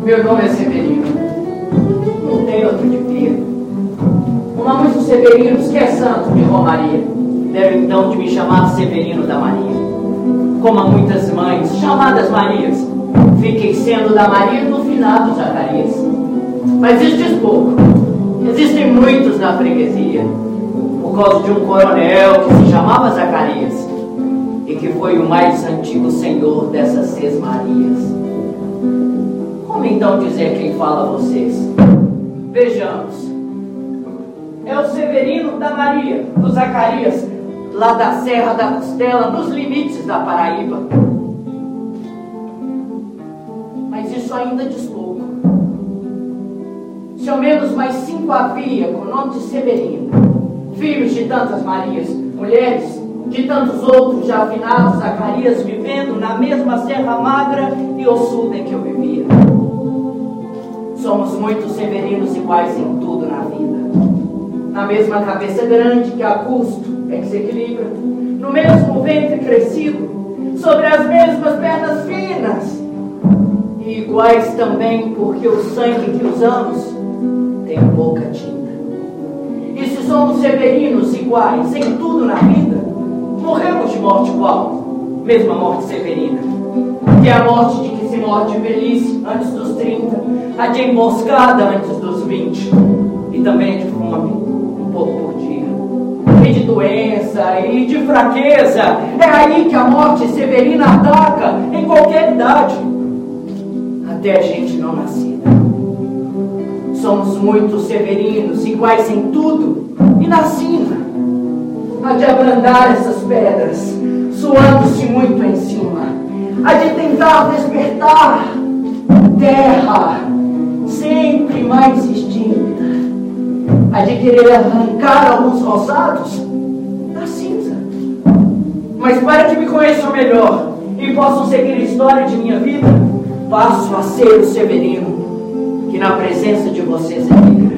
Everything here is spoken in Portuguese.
Meu nome é Severino. Não tem outro de pia. Como há muitos Severinos, que é santo de Romaria, deram então de me chamar Severino da Maria. Como há muitas mães chamadas Marias, fiquei sendo da Maria no finado Zacarias. Mas isso diz pouco. Existem muitos na freguesia, por causa de um coronel que se chamava Zacarias e que foi o mais antigo senhor dessas 6 Marias. Como então dizer quem fala a vocês? Vejamos. É o Severino da Maria, do Zacarias, lá da Serra da Costela, nos limites da Paraíba. Mas isso ainda diz pouco. Se ao menos mais 5 havia com o nome de Severino, filhos de tantas Marias, mulheres de tantos outros já afinados Zacarias, vivendo na mesma serra magra e ossuda em que eu vivia. Somos muitos Severinos iguais em tudo na vida. Na mesma cabeça grande que a custo é que se equilibra, no mesmo ventre crescido, sobre as mesmas pernas finas, e iguais também porque o sangue que usamos tem pouca tinta. E se somos Severinos iguais em tudo na vida, morremos de morte igual, mesma morte severina, que é a morte de que se morre de velhice antes dos 30, a de emboscada antes dos 20, e também de fome, um pouco por dia, e de doença, e de fraqueza. É aí que a morte severina ataca, em qualquer idade, até a gente não nascida. Somos muitos Severinos, iguais em tudo, e na sina, a de abrandar essas pedras, suando-se muito em cima, a de tentar despertar terra, sempre mais extinta, a de querer arrancar alguns roçados da cinza. Mas para que me conheçam melhor e possam seguir a história de minha vida, passo a ser o Severino, que na presença de vocês emigra.